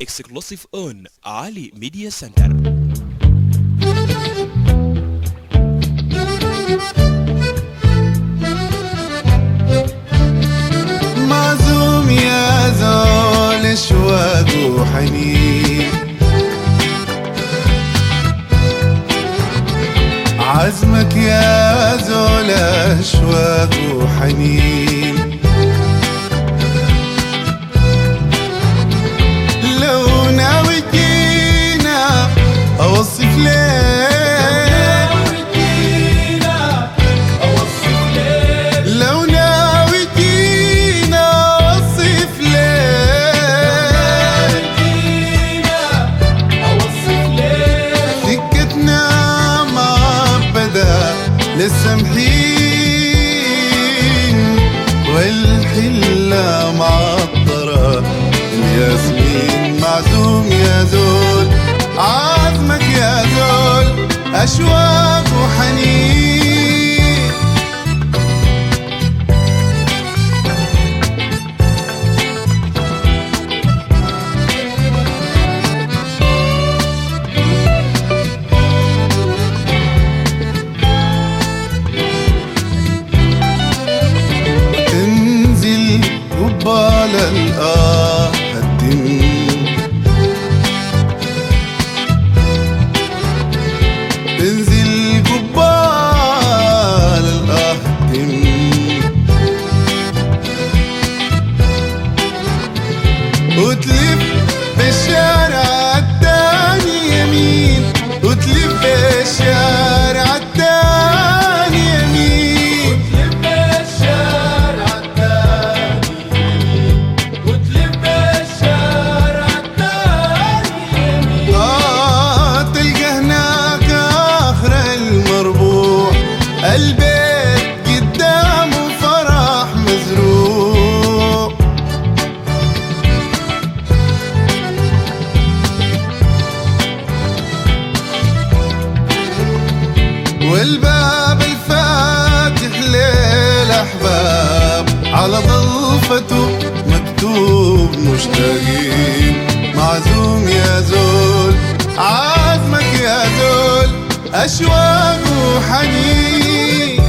exclusive on Ali Media Center. معزوم يا زول اشواق وحنين، عزمك يا زول اشواق وحنين. لو ناوي جينا اوصف لك، لو ناوي جينا اوصف لك، سكتنا ما بدا لسه محين، والحلة معطرة الياسمين. معزوم يا زول عزمك يا زول أشواق وحنين. تنزل قبال الدم، تنزل قبال الدم، وتلف بالشارع التاني يمين، وتلف بالشارع التاني يمين، وتلف بالشارع التاني يمين، وتلف بالشارع التاني يمين. تلقى هناك آخر المربوع البيت قدامه فرح مزروع، والباب الفاتح للأحباب على ضلفته مكتوب مشتاقين. معزوم يا زول عزمك يا زول أشواق وحنين.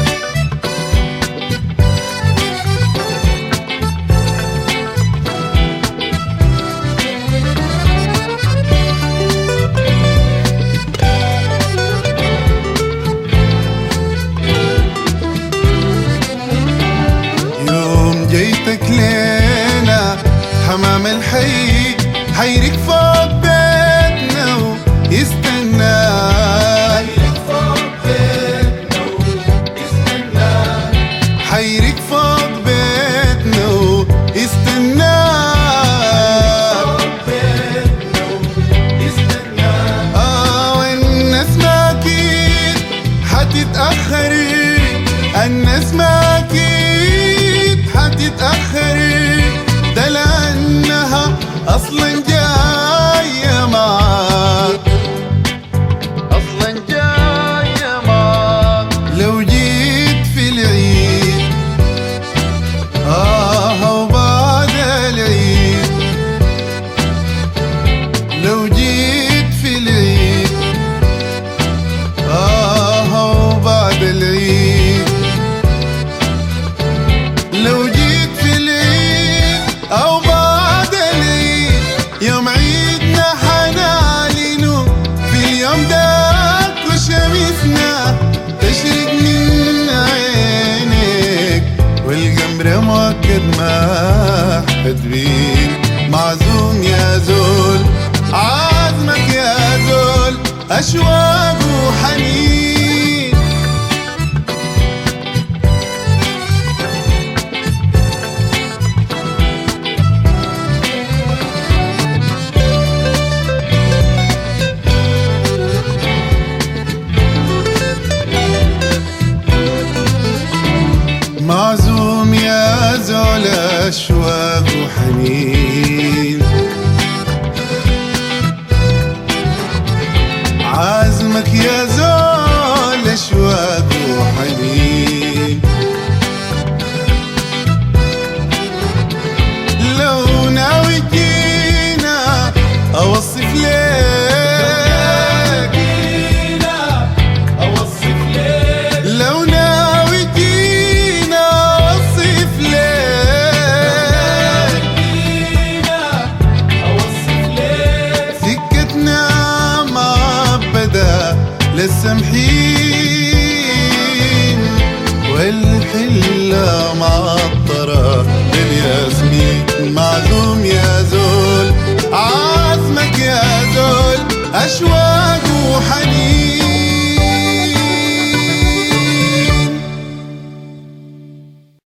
يوم جيتك لينا حمام الحي حيرك فوق بيتنا ويستناك، حيرك فوق بيتنا ويستناك، والناس ما اكيد حتتأخري، الناس ما اكيد حتتأخري، ده لأنها أصلاً جاية معاك، أصلاً جاية معاك. لو جيت في العيد وبعد العيد، لو جيت في العيد وبعد العيد، لو جيت في العيد أو بعد العيد، يوم عيدنا حنعلنه في اليوم داك، وشمسنا تشرق من عينك، والقمر مؤكد ما حتبين. معزوم يا زول عزمك يا زول أشواق وحنين. معزوم يا زول أشواق وحنين، عزمك يا زول أشواق وحنين. لو ناوي جينا للسمحين والحلة معطرة بالياسمين معزوم يا زول